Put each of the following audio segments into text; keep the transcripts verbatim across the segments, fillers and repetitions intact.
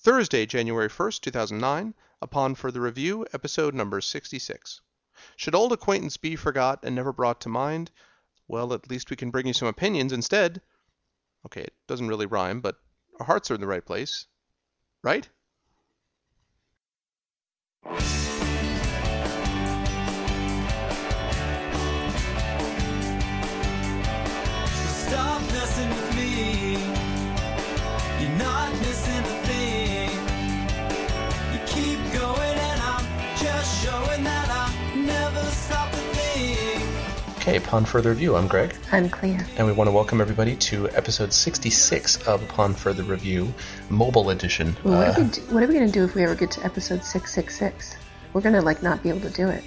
Thursday, January first, two thousand nine, Upon Further Review, episode number sixty-six. Should old acquaintance be forgot and never brought to mind? Well, at least we can bring you some opinions instead. Okay, it doesn't really rhyme, but our hearts are in the right place. Right? Stop messing with me. You're not missing a thing. You keep going and I'm just showing that I never stop a thing. Okay, Upon Further Review, I'm Greg. I'm Clea. And we want to welcome everybody to episode sixty-six of Upon Further Review, Mobile Edition. Well, what, uh, are we do, what are we going to do if we ever get to episode six six six? We're going to, like, not be able to do it.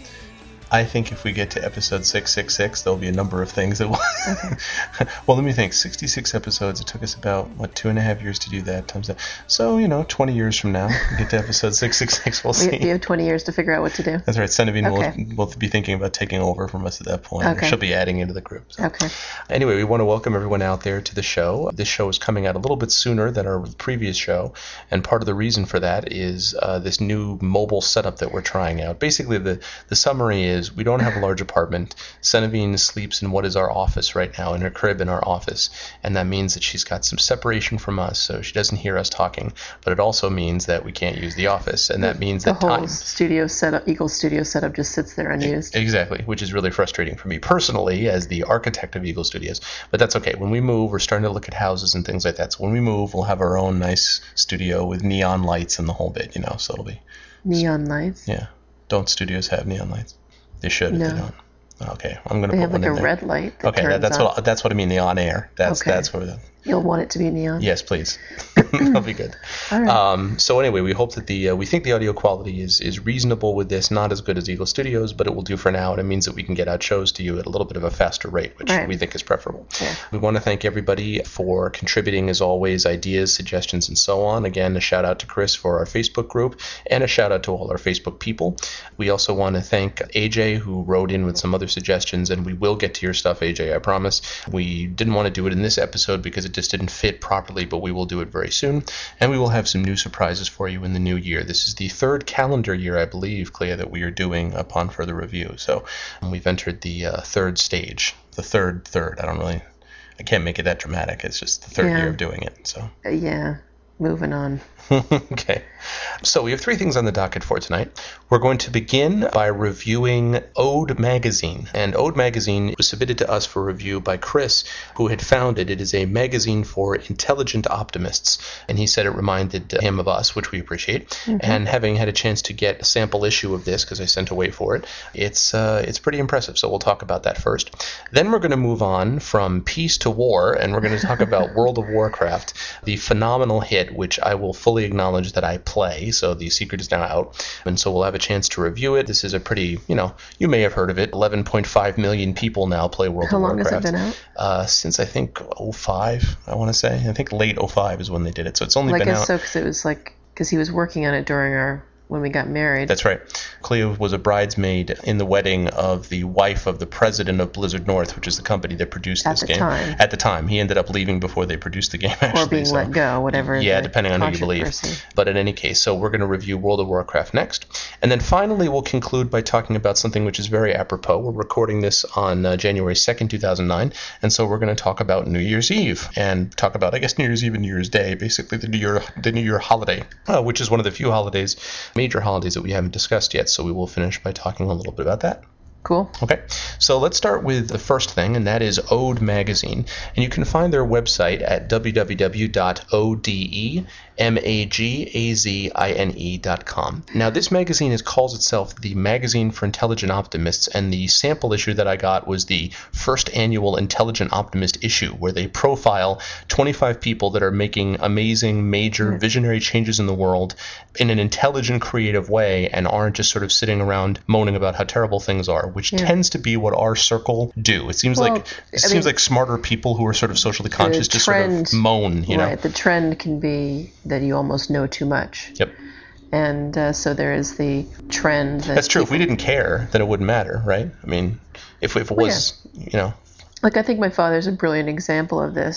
I think if we get to episode six six six, there'll be a number of things that will... Okay. Well, let me think. sixty-six episodes. It took us about, what, two and a half years to do that times that. So, you know, twenty years from now, we get to episode six six six, we'll see. We, we have twenty years to figure out what to do. That's right. Senevine Okay. will, will be thinking about taking over from us at that point. Okay. She'll be adding into the group. So. Okay. Anyway, we want to welcome everyone out there to the show. This show is coming out a little bit sooner than our previous show, and part of the reason for that is uh, this new mobile setup that we're trying out. Basically, the, the summary is we don't have a large apartment. Senevine sleeps in what is our office right now, in her crib in our office, and that means that she's got some separation from us, so she doesn't hear us talking, but it also means that we can't use the office, and that means The that whole time... studio setup, Eagle Studio setup just sits there unused. Exactly, which is really frustrating for me personally as the architect of Eagle Studios. But that's okay. When we move, we're starting to look at houses and things like that. So when we move, we'll have our own nice studio with neon lights and the whole bit, you know, so it'll be... Neon lights? Yeah. Don't studios have neon lights? They should if No. they don't. Okay, I'm going to They put have one like in a there. red light that Okay, that, turns that's on. what that's what I mean, the on air. That's Okay. that's what the, You'll want it to be neon? Yes, please. That'll be good. All right. Um, so anyway, we hope that the uh, we think the audio quality is is reasonable with this. Not as good as Eagle Studios, but it will do for now, and it means that we can get out shows to you at a little bit of a faster rate, which Right. we think is preferable. Yeah. We want to thank everybody for contributing, as always, ideas, suggestions, and so on. Again, a shout out to Chris for our Facebook group, and a shout out to all our Facebook people. We also want to thank A J, who wrote in with some other suggestions, and we will get to your stuff, A J, I promise. We didn't want to do it in this episode because it just didn't fit properly, but we will do it very soon, and we will have some new surprises for you in the new year. This is the third calendar year, I believe, Clea, that we are doing Upon Further Review, so we've entered the uh, third stage, the third third. I don't really, I can't make it that dramatic. It's just the third Yeah. year of doing it, so. Uh, yeah. Moving on. Okay. So we have three things on the docket for tonight. We're going to begin by reviewing Ode Magazine. And Ode Magazine was submitted to us for review by Chris, who had found it. It is a magazine for intelligent optimists. And he said it reminded him of us, which we appreciate. Mm-hmm. And having had a chance to get a sample issue of this, because I sent away for it, it's uh, it's pretty impressive. So we'll talk about that first. Then we're going to move on from peace to war, and we're going to talk about World of Warcraft, the phenomenal hit, which I will fully acknowledge that I play, so the secret is now out, and so we'll have a chance to review it. This is a pretty, you know, you may have heard of it, eleven point five million people now play World How of long Warcraft. has it been out? Uh, since I think oh five, I want to say. I think late oh five is when they did it, so it's only Well, I been guess out. so, because it was like, because he was working on it during our, when we got married. That's right. Clea was a bridesmaid in the wedding of the wife of the president of Blizzard North, which is the company that produced At this the game. time. At the time. He ended up leaving before they produced the game, actually. Or being so. let go, whatever. Yeah, the depending on who you believe. controversy. But in any case, so we're going to review World of Warcraft next. And then finally, we'll conclude by talking about something which is very apropos. We're recording this on uh, January second, two thousand nine. And so we're going to talk about New Year's Eve and talk about, I guess, New Year's Eve and New Year's Day, basically the New Year, the New Year holiday, uh, which is one of the few holidays, major holidays that we haven't discussed yet. So we will finish by talking a little bit about that. Cool. Okay, so let's start with the first thing, and that is Ode Magazine. And you can find their website at w w w dot ode magazine dot com. Now, this magazine is, calls itself the Magazine for Intelligent Optimists, and the sample issue that I got was the first annual Intelligent Optimist issue, where they profile twenty-five people that are making amazing, major, Mm-hmm. visionary changes in the world in an intelligent, creative way, and aren't just sort of sitting around moaning about how terrible things are, which Yeah. tends to be what our circle do. It seems Well, like it I seems mean, like smarter people who are sort of socially conscious just sort trend- of moan, you know. Right. The trend can be that you almost know too much. Yep. And uh, so there is the trend that That's true. If we people- didn't care, then it wouldn't matter, right? I mean, if if it Well, was, you know, Like, I think my father's a brilliant example of this.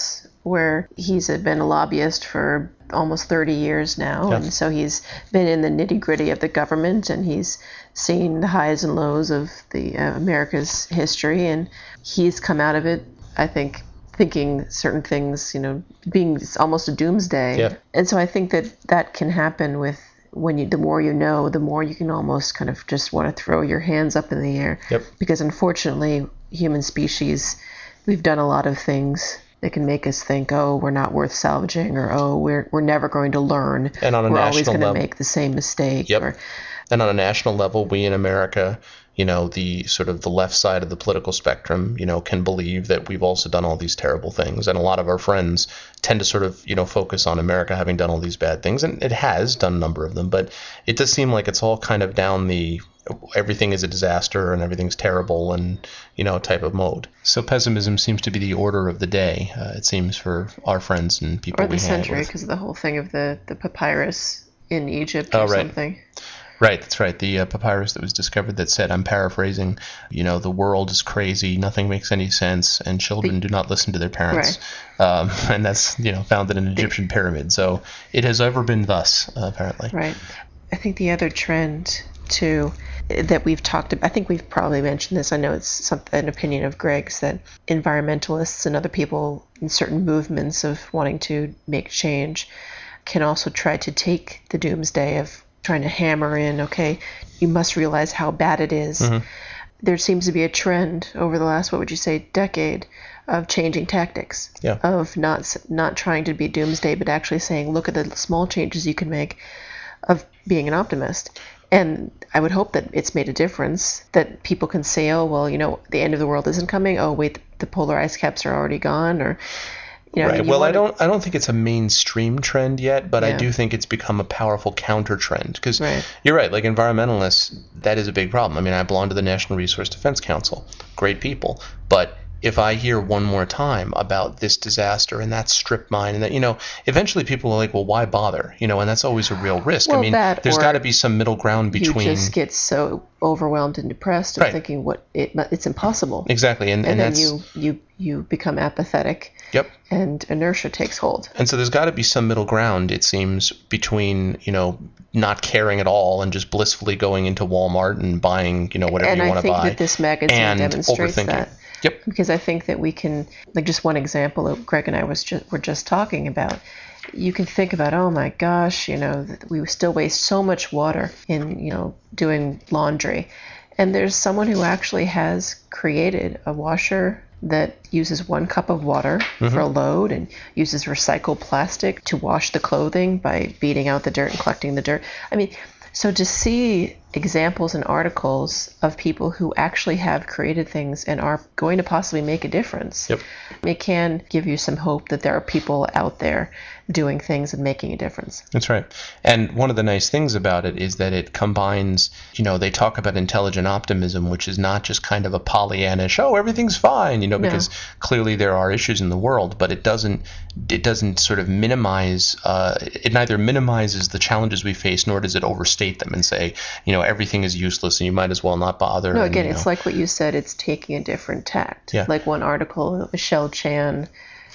where he's been a lobbyist for almost thirty years now. Yeah. And so he's been in the nitty gritty of the government, and he's seen the highs and lows of the uh, America's history. And he's come out of it, I think, thinking certain things, you know, being almost a doomsday. Yeah. And so I think that that can happen with when you, the more you know, the more you can almost kind of just want to throw your hands up in the air. Yep. Because unfortunately, human species, we've done a lot of things that can make us think, oh, we're not worth salvaging, or oh, we're we're never going to learn. And on a we're always national going to level- make the same mistake. Yep. Or, And on a national level, we in America, you know, the sort of the left side of the political spectrum, you know, can believe that we've also done all these terrible things. And a lot of our friends tend to sort of, you know, focus on America having done all these bad things. And it has done a number of them. But it does seem like it's all kind of down the everything is a disaster and everything's terrible and, you know, type of mode. So pessimism seems to be the order of the day, uh, it seems, for our friends and people or we the hang out century, with. because of the whole thing of the, the papyrus in Egypt Oh, or right. something. Right, that's right. The uh, papyrus that was discovered that said, I'm paraphrasing, you know, the world is crazy, nothing makes any sense, and children do not listen to their parents. Um, and that's, you know, found in an Egyptian pyramid. So it has ever been thus, uh, apparently. Right. I think the other trend, too, that we've talked about, I think we've probably mentioned this, I know it's some, an opinion of Greg's, that environmentalists and other people in certain movements of wanting to make change can also try to take the doomsday of trying to hammer in, okay, you must realize how bad it is. Mm-hmm. There seems to be a trend over the last, what would you say, decade of changing tactics, Yeah. of not not trying to be doomsday, but actually saying, look at the small changes you can make, of being an optimist. And I would hope that it's made a difference, that people can say, oh, well, you know, the end of the world isn't coming. Oh, wait, the polar ice caps are already gone, or... You know, Right. you Well, I wanna- don't. I don't think it's a mainstream trend yet, but I Yeah. do think it's become a powerful counter trend. Because Right. you're right. Like environmentalists, that is a big problem. I mean, I belong to the National Resource Defense Council. Great people, but if I hear one more time about this disaster and that strip mine and that, you know, eventually people are like, well, why bother? You know, and that's always a real risk. I Well, mean, that there's or got to be some middle ground between. You just get so overwhelmed and depressed and Right. thinking what it it's impossible. Exactly, and, And, and, then that's you, you you become apathetic, yep. and inertia takes hold. And so there's got to be some middle ground, it seems, between, you know, not caring at all and just blissfully going into Walmart and buying, you know, whatever And you I want to think buy. that this magazine and demonstrates overthinking. that. Yep. Because I think that we can, like, just one example that Greg and I was just were just talking about. You can think about, oh my gosh, you know, that we still waste so much water in, you know, doing laundry. And there's someone who actually has created a washer that uses one cup of water Mm-hmm. for a load and uses recycled plastic to wash the clothing by beating out the dirt and collecting the dirt. I mean, so to see examples and articles of people who actually have created things and are going to possibly make a difference, Yep. it can give you some hope that there are people out there doing things and making a difference. That's right. And one of the nice things about it is that it combines, you know, they talk about intelligent optimism, which is not just kind of a Pollyannish, oh, everything's fine, you know, No. because clearly there are issues in the world, but it doesn't, it doesn't sort of minimize, uh, it neither minimizes the challenges we face, nor does it overstate them and say, you know, everything is useless and you might as well not bother. No, and, again, you it's know. like what you said, it's taking a different tact. Yeah. Like one article, Michelle Chan,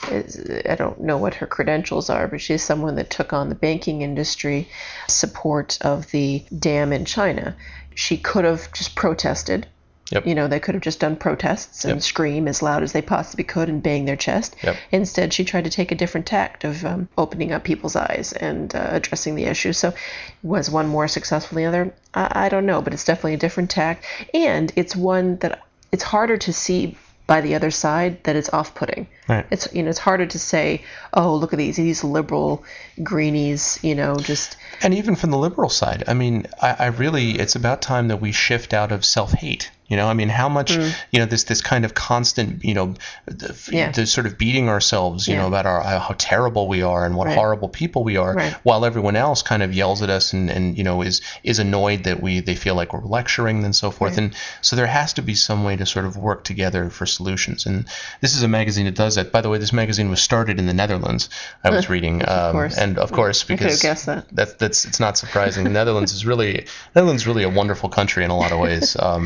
is, I don't know what her credentials are, but she's someone that took on the banking industry support of the dam in China. She could have just protested. Yep. You know, they could have just done protests and Yep. scream as loud as they possibly could and bang their chest. Yep. Instead, she tried to take a different tact of um, opening up people's eyes and uh, addressing the issue. So was one more successful than the other? I, I don't know, but it's definitely a different tact. And it's one that it's harder to see by the other side that it's off-putting. Right. It's, you know, it's harder to say, oh, look at these, these liberal greenies, you know, just... And even from the liberal side, I mean, I, I really, it's about time that we shift out of self-hate. You know, I mean, how much, Mm. you know, this this kind of constant, you know, the, Yeah. the sort of beating ourselves, you Yeah. know, about our how terrible we are and what Right. horrible people we are, Right. while everyone else kind of yells at us and, and you know, is is annoyed that we they feel like we're lecturing and so forth. Right. And so there has to be some way to sort of work together for solutions. And this is a magazine that does that. By the way, this magazine was started in the Netherlands. I was reading, um, Of course. and of course, I could because have guessed that. that's that's it's not surprising. The Netherlands is really Netherlands is really a wonderful country in a lot of ways. Um, it's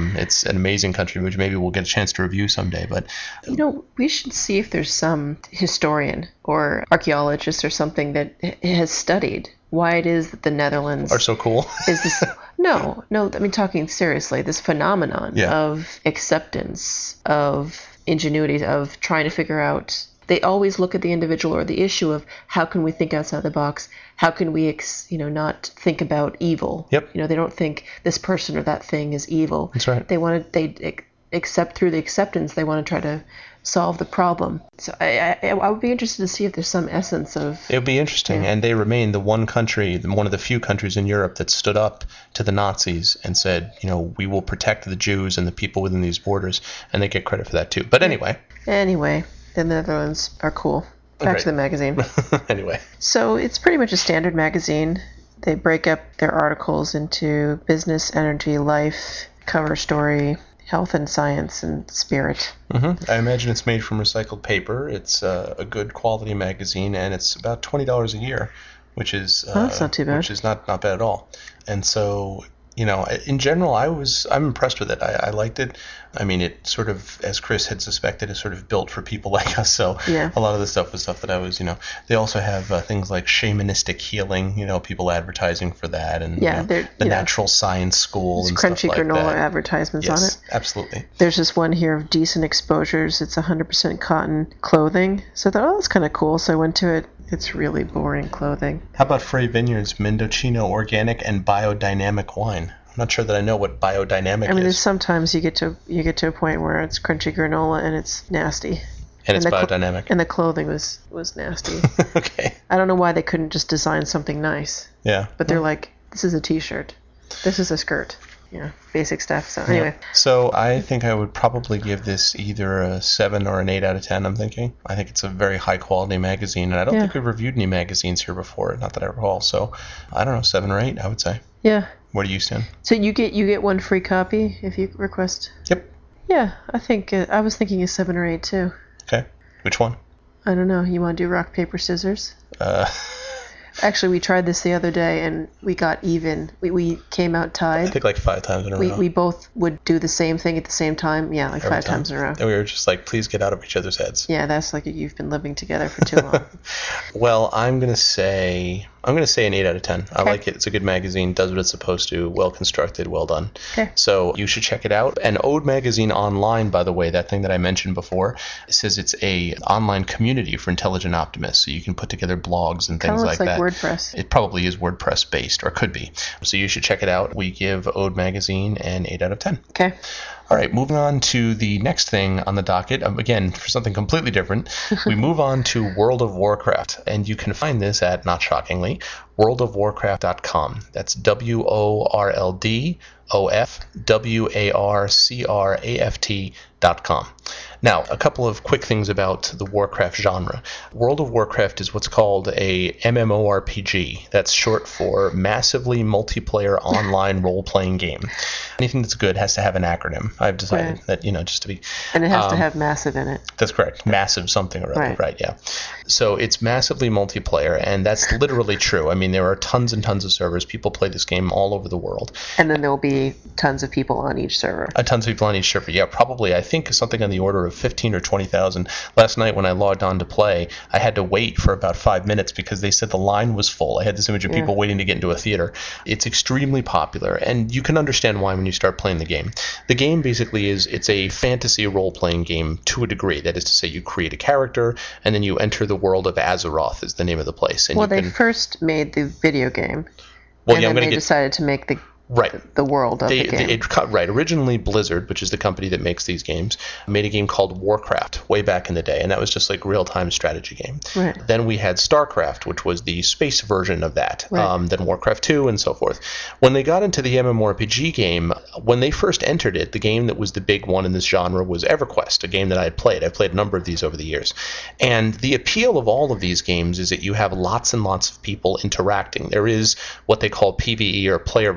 an amazing country, which maybe we'll get a chance to review someday. But You know, we should see if there's some historian or archaeologist or something that h- has studied why it is that the Netherlands are so cool. is this. No, no, I mean, talking seriously, this phenomenon Yeah. of acceptance, of ingenuity, of trying to figure out. They always look at the individual or the issue of how can we think outside the box? How can we, ex, you know, not think about evil? Yep. You know, they don't think this person or that thing is evil. That's right. They want to, they ac- accept through the acceptance, they want to try to solve the problem. So I, I, I would be interested to see if there's some essence of. It would be interesting, Yeah. and they remain the one country, one of the few countries in Europe that stood up to the Nazis and said, you know, we will protect the Jews and the people within these borders, and they get credit for that too. But anyway, Anyway, the Netherlands are cool. Back Right. to the magazine. anyway, So it's pretty much a standard magazine. They break up their articles into business, energy, life, cover story, health and science, and spirit. hmm I imagine it's made from recycled paper. It's uh, a good quality magazine, and it's about twenty dollars a year, which is uh, Oh, that's not too bad. Which is not not bad at all. And so, you know, in general, I was I'm impressed with it. I, I liked it. I mean, it sort of, as Chris had suspected, is sort of built for people like us. So Yeah. a lot of the stuff was stuff that I was, you know. They also have uh, things like shamanistic healing. You know, people advertising for that, and Yeah, you know, they're- the yeah. natural science school There's and crunchy stuff like granola that. advertisements on Yes, it. absolutely. There's this one here of decent exposures. It's one hundred percent cotton clothing. So I thought, oh, that's kind of cool. So I went to it. It's really boring clothing. How about Frey Vineyards Mendocino Organic and Biodynamic Wine? I'm not sure that I know what biodynamic I mean, there's is. sometimes you get to you get to a point where it's crunchy granola and it's nasty. And it's the cl- biodynamic. and the clothing was was nasty. Okay. I don't know why they couldn't just design something nice. Yeah. But they're like, this is a t-shirt. This is a skirt. Yeah, basic stuff. So anyway, So I think I would probably give this either a seven or an eight out of ten, I'm thinking. I think it's a very high quality magazine, and I don't Yeah. think we've reviewed any magazines here before, not that I recall. So I don't know, seven or eight, I would say. yeah. Where do you stand? So you get you get one free copy if you request. Yep. Yeah, I think uh, I was thinking a seven or eight too. Okay. Which one? I don't know. You want to do rock paper scissors? Uh, Actually, we tried this the other day and we got even. We we came out I tied. think like five times in a We row. we both would do the same thing at the same time. Yeah, like Every five time. times in a row. And we were just like, please get out of each other's heads. Yeah, that's like you've been living together for too long. Well, I'm gonna say I'm gonna say an eight out of ten. I Okay. like it. It's a good magazine. Does what it's supposed to. Well constructed. Well done. Okay. So you should check it out. And Ode Magazine Online, by the way, that thing that I mentioned before, it says it's a online community for intelligent optimists. So you can put together blogs and Kind things of like looks like that. WordPress. It probably is WordPress based, or could be. So you should check it out. We give Ode Magazine an eight out of ten. Okay. All right, moving on to the next thing on the docket. Um, again, for something completely different, we move on to World of Warcraft. And you can find this at, not shockingly, world of warcraft dot com. That's W O R L D O F W A R C R A F T dot com. Now, a couple of quick things about the Warcraft genre. World of Warcraft is what's called a MMORPG. That's short for Massively Multiplayer Online Role-Playing Game. Anything that's good has to have an acronym. I've decided Right. that, you know, just to be... And it has to um, have massive in it. That's correct. Massive something or other. Right. Right, yeah. So it's massively multiplayer, and that's literally true. I mean, there are tons and tons of servers. People play this game all over the world. And then there'll be tons of people on each server. A tons of people on each server. Yeah, probably. I think something on the order of fifteen or twenty thousand. Last night when I logged on to play, I had to wait for about five minutes because they said the line was full. I had this image of Yeah. people waiting to get into a theater. It's extremely popular, and you can understand why when you start playing the game. The game basically is it's a fantasy role-playing game to a degree. That is to say, you create a character, and then you enter the world of Azeroth is the name of the place. And Well, you they can, first made the video game, well, and yeah, I'm then going they to get decided to make the right. the world of They, the game. they, it cut right. Originally, Blizzard, which is the company that makes these games, made a game called Warcraft way back in the day, and that was just like real-time strategy game. Right. Then we had StarCraft, which was the space version of that. Right. Um, then Warcraft two, and so forth. When they got into the MMORPG game, when they first entered it, the game that was the big one in this genre was EverQuest, a game that I had played. I've played a number of these over the years. And the appeal of all of these games is that you have lots and lots of people interacting. There is what they call P V E, or player versus environment.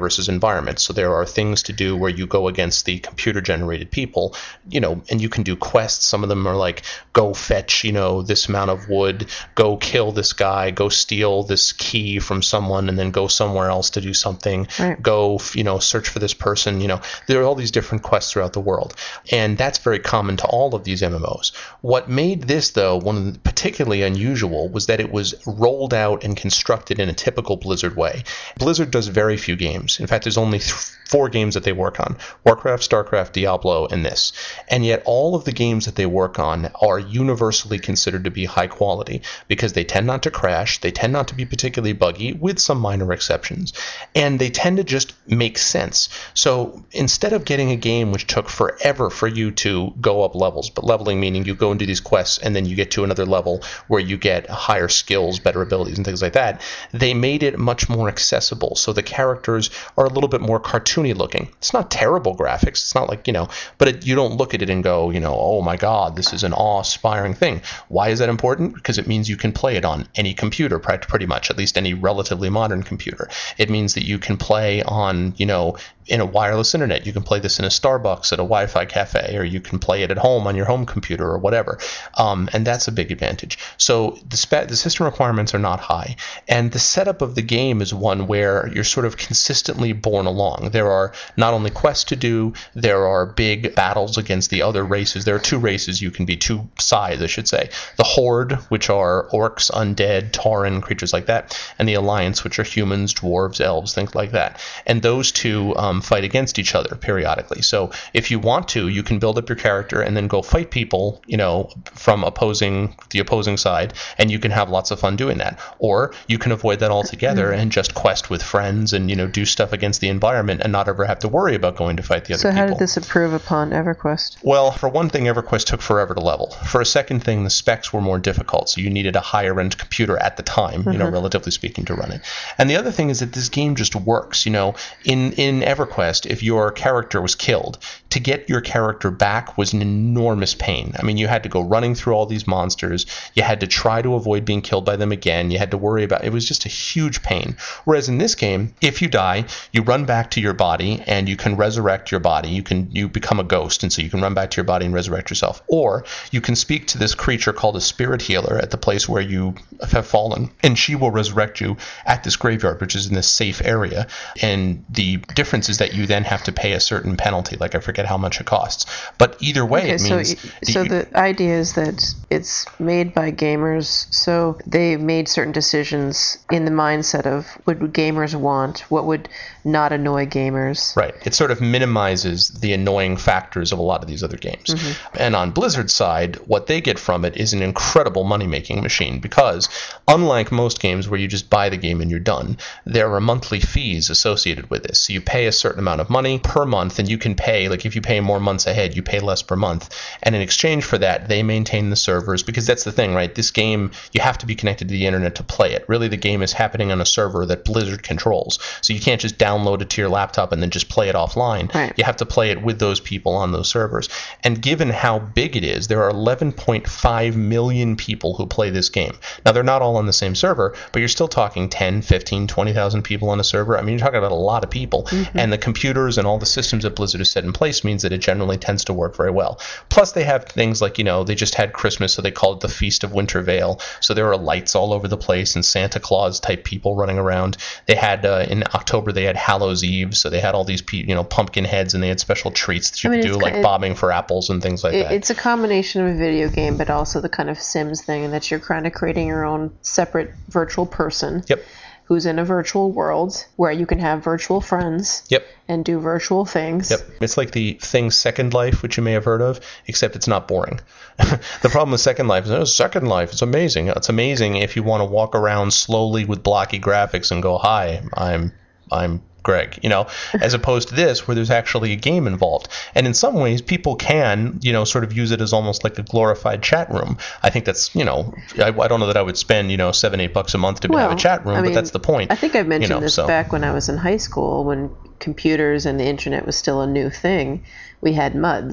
environment. So there are things to do where you go against the computer-generated people, you know, and you can do quests. Some of them are like, go fetch, you know, this amount of wood, go kill this guy, go steal this key from someone, and then go somewhere else to do something. Right. Go, you know, search for this person. You know, there are all these different quests throughout the world, and that's very common to all of these M M Os. What made this, though, one of the particularly unusual was that it was rolled out and constructed in a typical Blizzard way. Blizzard does very few games. In fact, there's only th- four games that they work on: Warcraft, Starcraft, Diablo, and this. And yet all of the games that they work on are universally considered to be high quality because they tend not to crash, they tend not to be particularly buggy, with some minor exceptions, and they tend to just make sense. So instead of getting a game which took forever for you to go up levels, but leveling meaning you go and do these quests and then you get to another level where you get higher skills, better abilities, and things like that, they made it much more accessible. So the characters are a little bit more cartoony looking. It's not terrible graphics. It's not like, you know, but it, you don't look at it and go, you know, oh my God, this is an awe-inspiring thing. Why is that important? Because it means you can play it on any computer, pretty much, at least any relatively modern computer. It means that you can play on, you know, in a wireless internet. You can play this in a Starbucks at a Wi-Fi cafe, or you can play it at home on your home computer or whatever. Um, and that's a big advantage. So the, spe- the system requirements are not high. And the setup of the game is one where you're sort of consistently borne along. There are not only quests to do, there are big battles against the other races. There are two races you can be, two sides, I should say. The Horde, which are orcs, undead, tauren, creatures like that, and the Alliance, which are humans, dwarves, elves, things like that. And those two um, fight against each other periodically. So if you want to, you can build up your character and then go fight people, you know, from opposing the opposing side, and you can have lots of fun doing that. Or you can avoid that altogether and just quest with friends and, you know, do stuff against the environment and not ever have to worry about going to fight the other So people. how did this improve upon EverQuest? Well, for one thing, EverQuest took forever to level. For a second thing, the specs were more difficult, so you needed a higher-end computer at the time, mm-hmm. you know, relatively speaking, to run it. And the other thing is that this game just works. You know, in, in EverQuest, if your character was killed, to get your character back was an enormous pain. I mean, you had to go running through all these monsters. You had to try to avoid being killed by them again. You had to worry about it. It was just a huge pain. Whereas in this game, if you die, you run back to your body and you can resurrect your body. You can you become a ghost, and so you can run back to your body and resurrect yourself. Or you can speak to this creature called a spirit healer at the place where you have fallen, and she will resurrect you at this graveyard, which is in this safe area. And the difference is that you then have to pay a certain penalty, like I forget how much it costs. But either way, okay, it means... So, so you, the idea is that it's made by gamers, so they made certain decisions in the mindset of what would gamers want, what would not annoy gamers. Right. It sort of minimizes the annoying factors of a lot of these other games. Mm-hmm. And on Blizzard's side, what they get from it is an incredible money-making machine, because unlike most games where you just buy the game and you're done, there are monthly fees associated with this. So you pay a certain amount of money per month, and you can pay, like if you pay more months ahead, you pay less per month. And in exchange for that, they maintain the servers, because that's the thing, right? This game, you have to be connected to the internet to play it. Really, the game is happening on a server that Blizzard controls. So you can't just download it to your laptop and then just play it offline. Right. You have to play it with those people on those servers. And given how big it is, there are eleven point five million people who play this game. Now, they're not all on the same server, but you're still talking ten, fifteen, twenty thousand people on a server. I mean, you're talking about a lot of people. Mm-hmm. And the computers and all the systems that Blizzard has set in place means that it generally tends to work very well. Plus, they have things like, you know, they just had Christmas, so they called it the Feast of Winter Veil. So there are lights all over the place and Santa Claus type people running around. They had, uh, in October, they had Hallows Eve, so they had all these, pe- you know, pumpkin heads, and they had special treats that you I mean, could do, like it, bobbing for apples and things like it, that. It's a combination of a video game, but also the kind of Sims thing, that you're kind of creating your own separate virtual person. Yep. Who's in a virtual world where you can have virtual friends. Yep. And do virtual things. Yep. It's like the thing Second Life, which you may have heard of, except it's not boring. The problem with Second Life is, oh, Second Life, it's amazing. It's amazing if you want to walk around slowly with blocky graphics and go, hi, I'm I'm Greg, you know, as opposed to this where there's actually a game involved. And in some ways, people can, you know, sort of use it as almost like a glorified chat room. I think that's, you know, I, I don't know that I would spend, you know, seven, eight bucks a month to well, have a chat room, I mean, but that's the point. I think I mentioned you know, this so. back when I was in high school, when computers and the internet was still a new thing. We had M U Ds,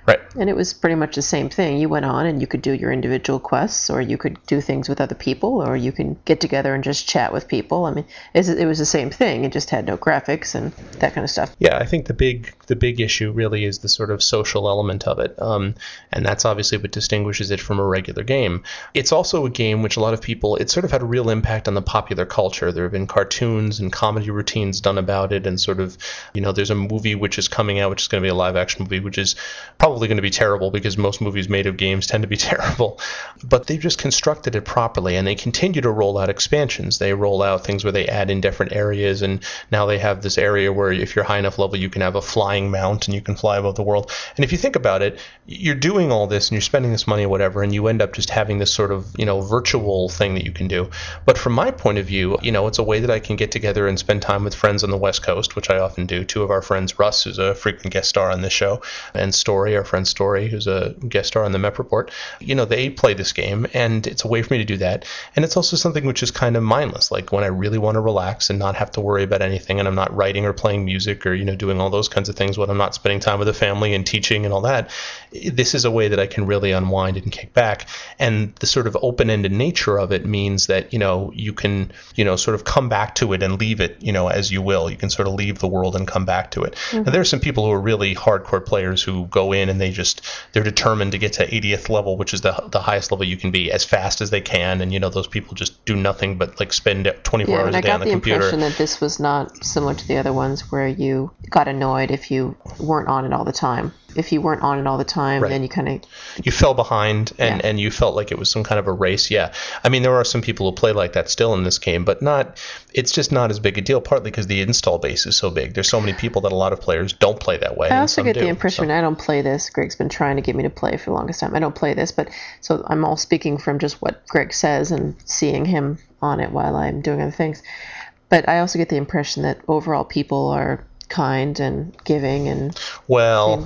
Right. And it was pretty much the same thing. You went on and you could do your individual quests, or you could do things with other people, or you can get together and just chat with people. I mean, it's, it was the same thing. It just had no graphics and that kind of stuff. Yeah, I think the big the big issue really is the sort of social element of it, um, and that's obviously what distinguishes it from a regular game. It's also a game which a lot of people, it sort of had a real impact on the popular culture. There have been cartoons and comedy routines done about it, and sort of, you know, there's a movie which is coming out, which is going to be a live-action movie, which is probably going to be terrible because most movies made of games tend to be terrible. But they've just constructed it properly, and they continue to roll out expansions. They roll out things where they add in different areas, and now they have this area where if you're high enough level, you can have a flying mount and you can fly above the world. And if you think about it, you're doing all this and you're spending this money or whatever, and you end up just having this sort of, you know, virtual thing that you can do. But from my point of view, you know, it's a way that I can get together and spend time with friends on the West Coast, which I often do. Two of our friends, Russ, who's a frequent guest star on this show, and Story, our friend Story, who's a guest star on the Mep Report, you know, they play this game, and it's a way for me to do that. And it's also something which is kind of mindless, like when I really want to relax and not have to worry about anything, and I'm not writing or playing music or, you know, doing all those kinds of things when I'm not spending time with the family and teaching and all that. This is a way that I can really unwind and kick back. And the sort of open-ended nature of it means that, you know, you can, you know, sort of come back to it and leave it, you know, as you will. You can sort of leave the world and come back to it. Mm-hmm. Now, there are some people who are really hardcore players who go in and they just, they're determined to get to eightieth level, which is the the highest level you can be, as fast as they can. And, you know, those people just do nothing but like spend twenty-four yeah, hours a day on the computer. I got the impression that this was not similar to the other ones where you got annoyed if you weren't on it all the time. If you weren't on it all the time, right. then you kind of... You fell behind, and, yeah. and you felt like it was some kind of a race, yeah. I mean, there are some people who play like that still in this game, but not. It's just not as big a deal, partly because the install base is so big. There's so many people that a lot of players don't play that way. I also get do, the impression, so. I don't play this. Greg's been trying to get me to play for the longest time. I don't play this, but so I'm all speaking from just what Greg says and seeing him on it while I'm doing other things. But I also get the impression that overall people are kind and giving and well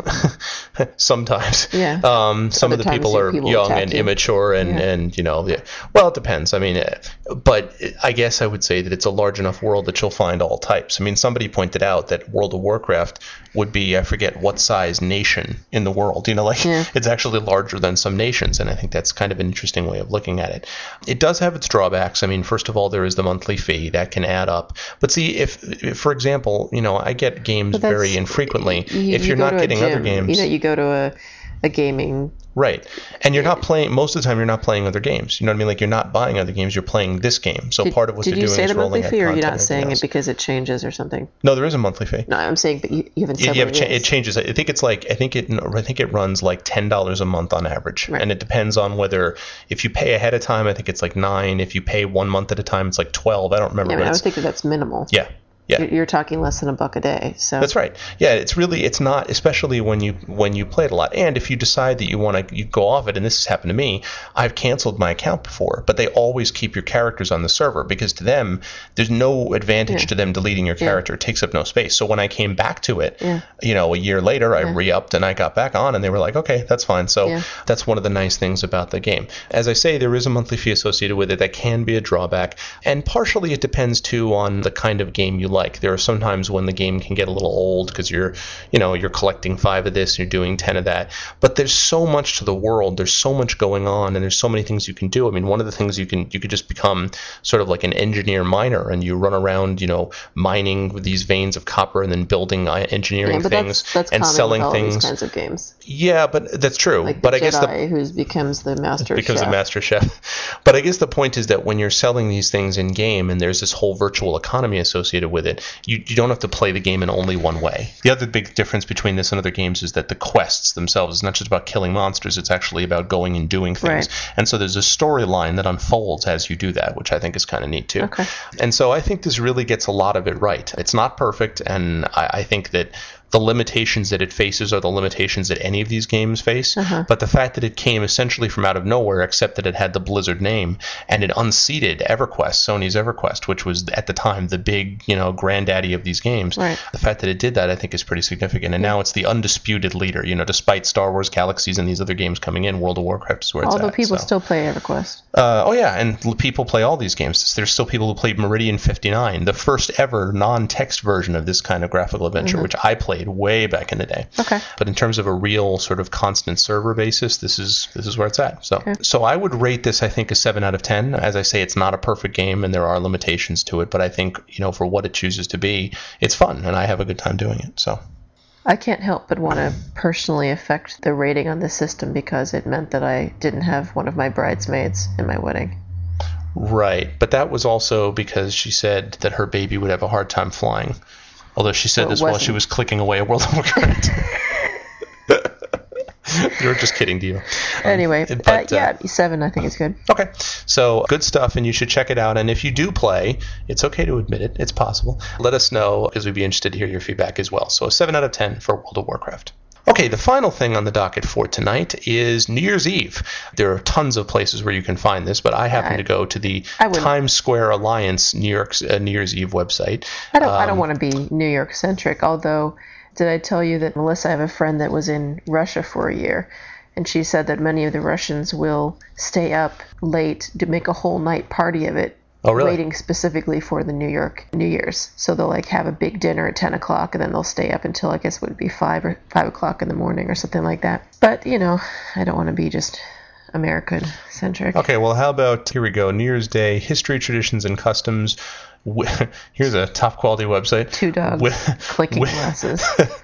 sometimes yeah um some Other of the people are people young and you. immature and yeah. and you know yeah. Well, it depends. I mean, but I guess I would say that it's a large enough world that you'll find all types. I mean, somebody pointed out that World of Warcraft would be, I forget what size nation in the world, you know, like yeah. it's actually larger than some nations, and I think that's kind of an interesting way of looking at it. It does have its drawbacks. I mean, first of all, there is the monthly fee that can add up, but see, if, if for example, you know, I get games very infrequently. You, if you you're not getting gym, other games, you know, you go to a, a gaming, right, and you're not playing most of the time. You're not playing other games. You know what I mean? Like, you're not buying other games. You're playing this game. So did, part of what you're doing is rolling out Did you say the monthly fee, or you're not content saying and it else. because it changes or something? No, there is a monthly fee. No, I'm saying, but you, you haven't You, said you what have it cha- is. it changes. I think it's like I think it I think it runs like ten dollars a month on average, Right. and it depends on whether if you pay ahead of time. I think it's like nine. If you pay one month at a time, it's like twelve. I don't remember. Yeah, I, mean, but I would it's, think that that's minimal. yeah. Yeah. You're, you're talking less than a buck a day. So That's right. Yeah, it's really it's not, especially when you when you play it a lot. And if you decide that you want to you go off it, and this has happened to me, I've canceled my account before, but they always keep your characters on the server because to them there's no advantage Yeah. to them deleting your character. It takes up no space. So when I came back to it, Yeah. you know, a year later, I Yeah. re-upped and I got back on, and they were like, okay, that's fine. So Yeah. that's one of the nice things about the game. As I say, there is a monthly fee associated with it that can be a drawback, and partially it depends too on the kind of game you like. There are sometimes when the game can get a little old because you're, you know, you're collecting five of this and you're doing ten of that. But there's so much to the world. There's so much going on, and there's so many things you can do. I mean, one of the things you can you could just become sort of like an engineer miner, and you run around, you know, mining with these veins of copper and then building uh, engineering yeah, but things that's, that's and common selling with all things. These kinds of games. Yeah, but that's true. Like the but Jedi, I guess the who becomes the master becomes chef. a master chef. But I guess the point is that when you're selling these things in game and there's this whole virtual economy associated with it, you, you don't have to play the game in only one way. The other big difference between this and other games is that the quests themselves is not just about killing monsters, it's actually about going and doing things. Right. And so there's a storyline that unfolds as you do that, which I think is kind of neat too. Okay. And so I think this really gets a lot of it right. It's not perfect, and I, I think that the limitations that it faces are the limitations that any of these games face, uh-huh. but the fact that it came essentially from out of nowhere, except that it had the Blizzard name, and it unseated EverQuest, Sony's EverQuest, which was at the time the big, you know, granddaddy of these games. Right. The fact that it did that, I think, is pretty significant, and now it's the undisputed leader. You know, despite Star Wars Galaxies and these other games coming in, World of Warcraft is where it's Although at. people so. still play EverQuest. Uh, oh yeah, and l- people play all these games. There's still people who play Meridian fifty-nine, the first ever non-text version of this kind of graphical adventure, Mm-hmm. which I played played way back in the day. Okay. But in terms of a real sort of constant server basis, this is this is where it's at. So Okay. so I would rate this, I think, a seven out of ten. As I say, it's not a perfect game and there are limitations to it, but I think, you know, for what it chooses to be, it's fun and I have a good time doing it. So I can't help but want to personally affect the rating on the system because it meant that I didn't have one of my bridesmaids in my wedding. right, but that was also because she said that her baby would have a hard time flying. Although she said Well, it this while wasn't. she was clicking away at World of Warcraft. You're just kidding, Dio. Um, Anyway, but, uh, yeah, seven I think is good. Okay, so good stuff, and you should check it out. And if you do play, it's okay to admit it. It's possible. Let us know, because we'd be interested to hear your feedback as well. So a seven out of ten for World of Warcraft. Okay, the final thing on the docket for tonight is New Year's Eve. There are tons of places where you can find this, but I happen I- to go to the I wouldn't- Times Square Alliance New York's uh, New Year's Eve website. I don't. I Um, don't want to be New York centric. Although, did I tell you that Melissa? I have a friend that was in Russia for a year, and she said that many of the Russians will stay up late to make a whole night party of it. Oh, really? Waiting specifically for the New York New Year's. So they'll like have a big dinner at ten o'clock, and then they'll stay up until I guess it would be five or five o'clock in the morning or something like that. But you know, I don't want to be just American centric. Okay, well, how about, here we go, New Year's Day, History, Traditions, and Customs. Wi- Here's a top-quality website. Two dogs Wi- clicking wi- glasses.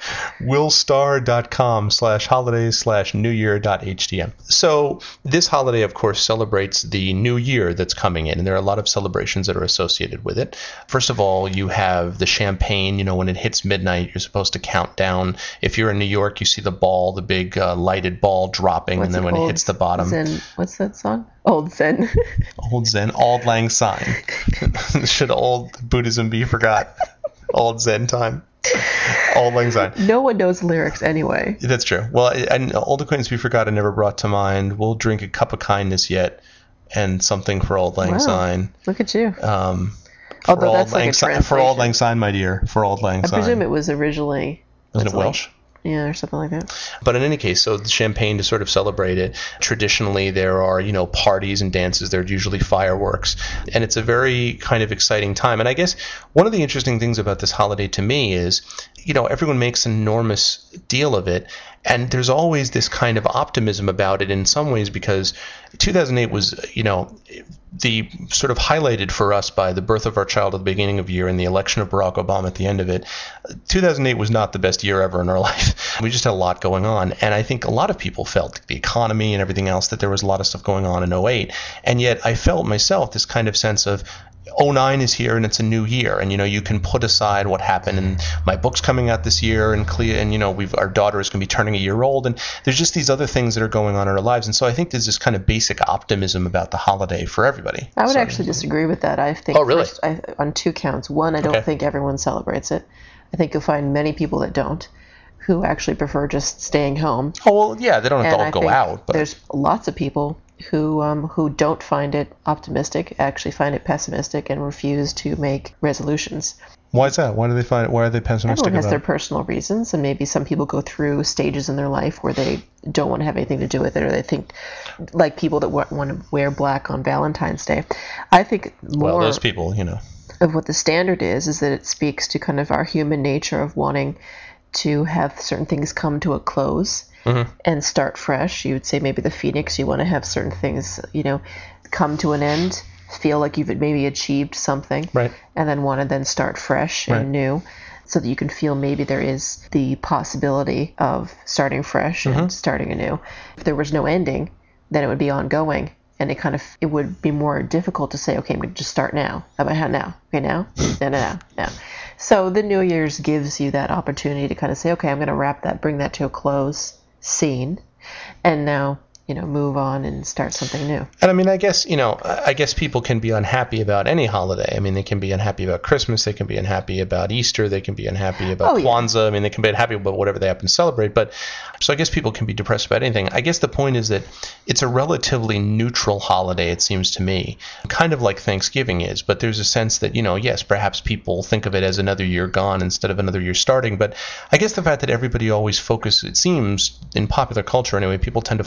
willstar.com slash holidays slash new year dot htm. So this holiday, of course, celebrates the new year that's coming in, and there are a lot of celebrations that are associated with it. First of all, you have the champagne. You know, when it hits midnight, you're supposed to count down. If you're in New York, you see the ball, the big uh, lighted ball dropping, What's and then it when it called? hits the bottom, Zen, what's that song? Old Zen. Old Zen, Auld Lang Syne. Should old Buddhism be forgot? Old Zen time. Auld Lang Syne. No one knows lyrics anyway. That's true. Well, and old acquaintance we forgot and never brought to mind. We'll drink a cup of kindness yet, and something for Auld Lang Wow. Syne. Look at you. Um, for Although Auld that's like Lang a Syne, for Auld translation. Lang Syne, my dear. For Auld Lang I Syne. presume it was originally. Isn't it that's like- Welsh? Yeah, or something like that. But in any case, so the champagne to sort of celebrate it. Traditionally, there are, you know, parties and dances. There are usually fireworks. And it's a very kind of exciting time. And I guess one of the interesting things about this holiday to me is, you know, everyone makes an enormous deal of it. And there's always this kind of optimism about it in some ways because two thousand eight was, you know, the sort of highlighted for us by the birth of our child at the beginning of the year and the election of Barack Obama at the end of it. two thousand eight was not the best year ever in our life. We just had a lot going on. And I think a lot of people felt the economy and everything else, that there was a lot of stuff going on in oh eight. And yet I felt myself this kind of sense of, oh nine is here and it's a new year, and you know you can put aside what happened, and my book's coming out this year, and Clea, and you know we've our daughter is going to be turning a year old, and there's just these other things that are going on in our lives, and so I think there's this kind of basic optimism about the holiday for everybody. I would So- actually disagree with that. I think Oh, really? first, I, on two counts. One, I don't Okay. think everyone celebrates it. I think you'll find many people that don't, who actually prefer just staying home. Oh well, yeah, they don't have And to all I go think out, but there's lots of people who um, who don't find it optimistic, actually find it pessimistic, and refuse to make resolutions. why is that? Why do they find? Why are they pessimistic Everyone has about their it? personal reasons, and maybe some people go through stages in their life where they don't want to have anything to do with it, or they think, like people that wa- want to wear black on Valentine's Day. I think more Well, those people, you know. of what the standard is, is that it speaks to kind of our human nature of wanting to have certain things come to a close Mm-hmm. and start fresh. You would say maybe the phoenix, you want to have certain things, you know, come to an end, feel like you've maybe achieved something, Right. and then want to then start fresh Right. and new, so that you can feel maybe there is the possibility of starting fresh Mm-hmm. and starting anew. If there was no ending, then it would be ongoing. And it kind of, it would be more difficult to say, okay, I'm going to just start now. How about how now? Okay, now? No, no, no, no. So the New Year's gives you that opportunity to kind of say, okay, I'm going to wrap that, bring that to a close, scene, and now, you know, move on and start something new. And I mean, I guess, you know, I guess people can be unhappy about any holiday. I mean, they can be unhappy about Christmas. They can be unhappy about Easter. They can be unhappy about Oh, yeah. Kwanzaa. I mean, they can be unhappy about whatever they happen to celebrate. But so I guess people can be depressed about anything. I guess the point is that it's a relatively neutral holiday, it seems to me, kind of like Thanksgiving is. But there's a sense that, you know, yes, perhaps people think of it as another year gone instead of another year starting. But I guess the fact that everybody always focuses, it seems, in popular culture anyway, people tend to focus on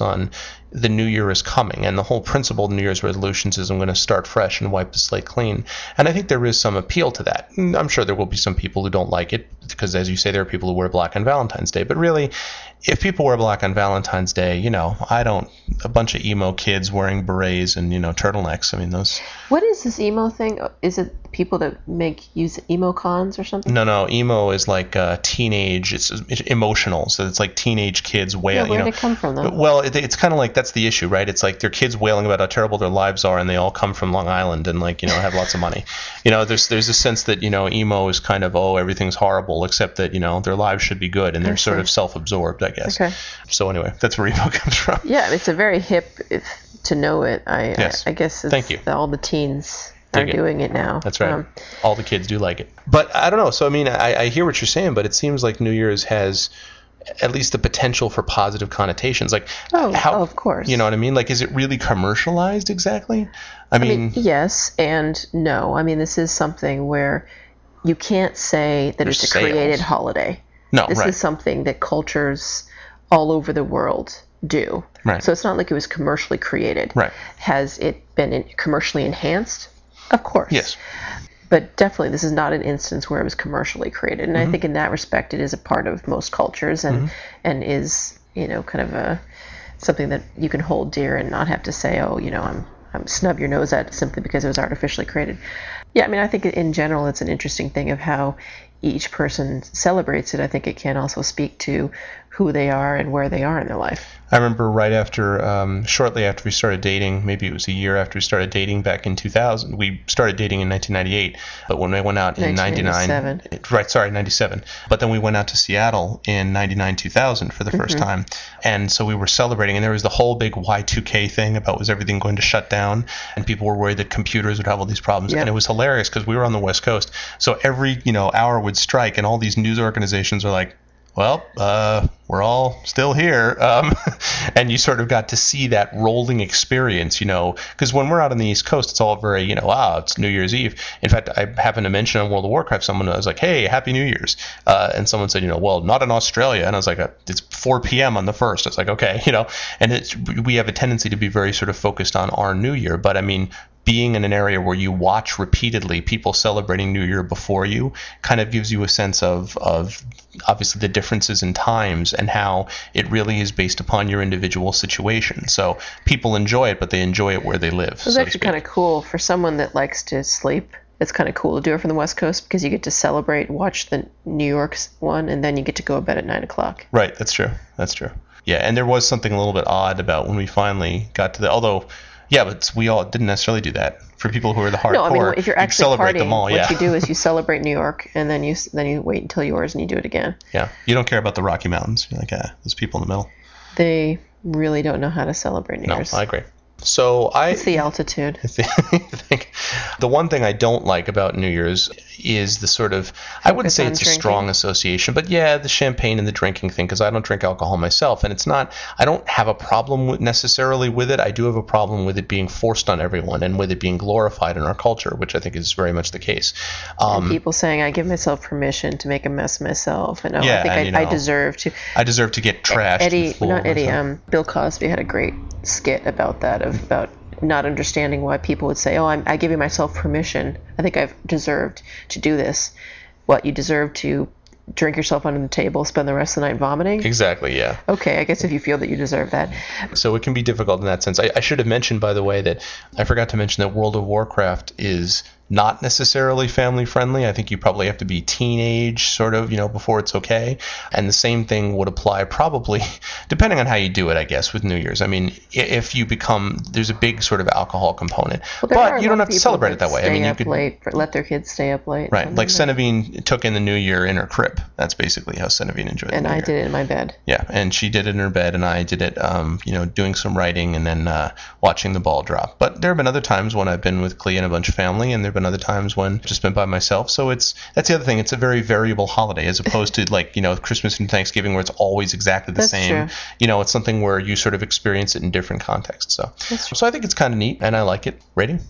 on the new year is coming, and the whole principle of New Year's resolutions is I'm going to start fresh and wipe the slate clean. And I think there is some appeal to that. I'm sure there will be some people who don't like it because, as you say, there are people who wear black on Valentine's Day. But really, if people wear black on Valentine's Day, you know, I don't, a bunch of emo kids wearing berets and, you know, turtlenecks. I mean, those. What is this emo thing? Is it people that make use emo cons or something? No, no, emo is like uh, teenage. It's, it's emotional, so it's like teenage kids Yeah, wailing. where you know, did it come from, though? Well, it, it's kind of like that's the issue, right? It's like they're kids wailing about how terrible their lives are, and they all come from Long Island and like you know have lots of money. You know, there's there's a sense that you know emo is kind of oh everything's horrible except that you know their lives should be good, and they're I sort see. of self-absorbed, I guess. Okay. So anyway, that's where emo comes from. Yeah, it's a very hip if, to know it. I, Yes. I, I guess it's Thank you. all the teens Dig are it. doing it now. That's right. Um, All the kids do like it. But I don't know. So, I mean, I, I hear what you're saying, but it seems like New Year's has at least the potential for positive connotations. Like, Oh, how, of course. You know what I mean? Like, is it really commercialized exactly? I I mean, mean, yes and no. I mean, this is something where you can't say that There's it's a created sales. holiday. no, This right. is something that cultures all over the world do. Right. So it's not like it was commercially created. Right. Has it been in- commercially enhanced? Of course. Yes. But definitely, this is not an instance where it was commercially created. And Mm-hmm. I think in that respect, it is a part of most cultures and and is, you know, kind of a something that you can hold dear and not have to say, oh, you know, I'm I'm snub your nose at simply because it was artificially created. Yeah, I mean, I think in general, it's an interesting thing of how each person celebrates it. I think it can also speak to who they are and where they are in their life. I remember right after, um, shortly after we started dating, maybe it was a year after we started dating back in two thousand. We started dating in nineteen ninety-eight, but when we went out in ninety-nine, nineteen ninety-seven. right, sorry, ninety-seven. But then we went out to Seattle in ninety-nine, two thousand for the first Mm-hmm. time, and so we were celebrating, and there was the whole big Y two K thing about was everything going to shut down, and people were worried that computers would have all these problems, Yeah. and it was hilarious because we were on the West Coast, so every you know hour would strike, and all these news organizations are like, well, uh, we're all still here. Um, and you sort of got to see that rolling experience, you know, because when we're out on the East Coast, it's all very, you know, wow, it's New Year's Eve. In fact, I happened to mention on World of Warcraft, someone was like, hey, Happy New Year's. Uh, and someone said, you know, well, not in Australia. And I was like, it's four p.m. on the first. It's like, okay, you know, and it's, we have a tendency to be very sort of focused on our New Year. But I mean, being in an area where you watch repeatedly people celebrating New Year before you kind of gives you a sense of, of obviously the differences in times and how it really is based upon your individual situation. So people enjoy it, but they enjoy it where they live. It's so to actually speak. kind of cool for someone that likes to sleep. It's kind of cool to do it from the West Coast because you get to celebrate, watch the New York one, and then you get to go to bed at nine o'clock. Right, that's true. That's true. Yeah, and there was something a little bit odd about when we finally got to the, although, yeah, but we all didn't necessarily do that. For people who are the hardcore, No, I mean if you're you actually celebrate partying, them all. what Yeah, you do is you celebrate New York, and then you then you wait until yours and you do it again. yeah. You don't care about the Rocky Mountains. You're like, ah, those people in the middle. They really don't know how to celebrate New No, Year's. I agree. So I It's the altitude. I think the one thing I don't like about New Year's is the sort of, I wouldn't Focus say on it's a drinking. strong association, but yeah, the champagne and the drinking thing, because I don't drink alcohol myself, and it's not, I don't have a problem with necessarily with it. I do have a problem with it being forced on everyone and with it being glorified in our culture, which I think is very much the case. Um, People saying, I give myself permission to make a mess myself. And oh, Yeah, I think and, I, you know, I deserve to. I deserve to get trashed. Eddie, and fooled not Eddie, myself. um, Bill Cosby had a great skit about that, of, about not understanding why people would say, oh, I'm, I give myself permission. I think I've deserved to do this. What, you deserve to drink yourself under the table, spend the rest of the night vomiting? Exactly, yeah. Okay, I guess if you feel that you deserve that. So it can be difficult in that sense. I, I should have mentioned, by the way, that I forgot to mention that World of Warcraft is not necessarily family friendly. I think you probably have to be teenage, sort of, you know, before it's okay. And the same thing would apply probably, depending on how you do it, I guess, with New Year's. I mean, i- if you become, there's a big sort of alcohol component, Well, there are but a you don't lot have of to people celebrate it that way. I stay mean, you up could. late, let their kids stay up late. Right, And like then- Senevine took in the New Year in her crib. That's basically how Senevine enjoyed And the New I Year. did it in my bed. Yeah, and she did it in her bed, and I did it, um, you know, doing some writing and then uh, watching the ball drop. But there have been other times when I've been with Clea and a bunch of family, and there have been other times when I've just been by myself. So it's that's the other thing. It's a very variable holiday, as opposed to like you know Christmas and Thanksgiving, where it's always exactly the That's same. true. You know, it's something where you sort of experience it in different contexts. So, That's true. so I think it's kind of neat, and I like it. Rating?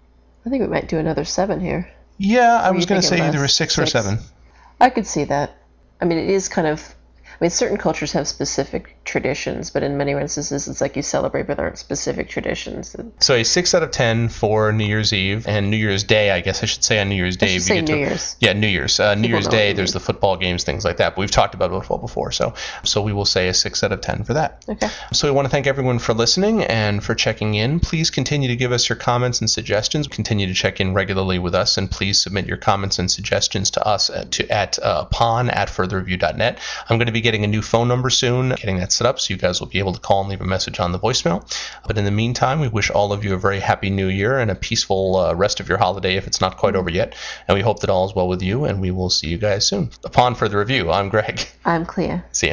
I think we might do another seven here. Yeah, I Were was you going to say thinking either a less? six, or Six? seven. I could see that. I mean, it is kind of. I mean, certain cultures have specific traditions, but in many instances it's like you celebrate but aren't specific traditions. So a six out of ten for New Year's Eve and New Year's Day. I guess I should say on New Year's Day. I should you say get New to, Year's. Yeah, New Year's. Uh, New People Year's know Day. what you There's mean. the football games, things like that. But we've talked about football before, so so we will say a six out of ten for that. Okay. So we want to thank everyone for listening and for checking in. Please continue to give us your comments and suggestions. Continue to check in regularly with us, and please submit your comments and suggestions to us at to at uh, pon at further review dot net. I'm going to be getting a new phone number soon, getting that set up, so you guys will be able to call and leave a message on the voicemail. But in the meantime, we wish all of you a very happy New Year and a peaceful uh, rest of your holiday if it's not quite over yet. And we hope that all is well with you, and we will see you guys soon. Upon further review, I'm Greg. I'm Clea. See ya.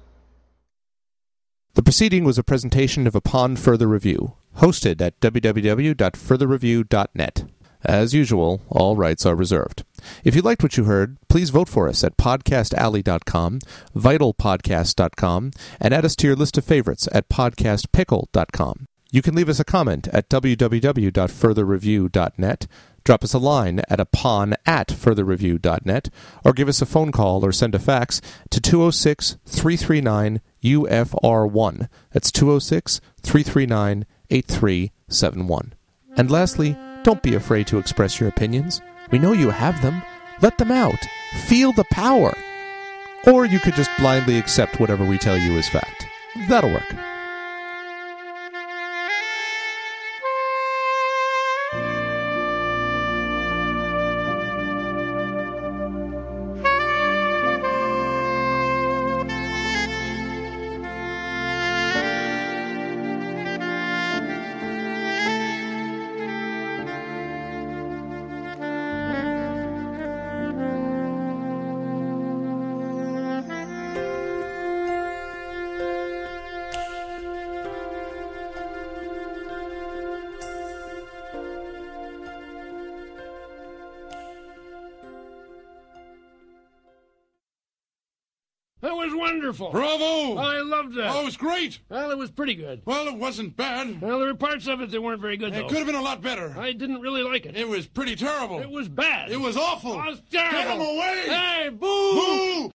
The preceding was a presentation of Upon Further Review, hosted at w w w dot further review dot net. As usual, all rights are reserved. If you liked what you heard, please vote for us at podcast alley dot com, vital podcast dot com, and add us to your list of favorites at podcast pickle dot com. You can leave us a comment at w w w dot further review dot net, drop us a line at upon at further review dot net, or give us a phone call or send a fax to two oh six, three three nine, U F R one. That's two oh six, three three nine, eight three seven one. And lastly, don't be afraid to express your opinions. We know you have them. Let them out. Feel the power. Or you could just blindly accept whatever we tell you is fact. That'll work. That was wonderful. Bravo! I loved that. Oh, it was great. Well, it was pretty good. Well, it wasn't bad. Well, there were parts of it that weren't very good, It though. could have been a lot better. I didn't really like it. It was pretty terrible. It was bad. It was awful. It was terrible. Get him away! Hey, boo! Boo!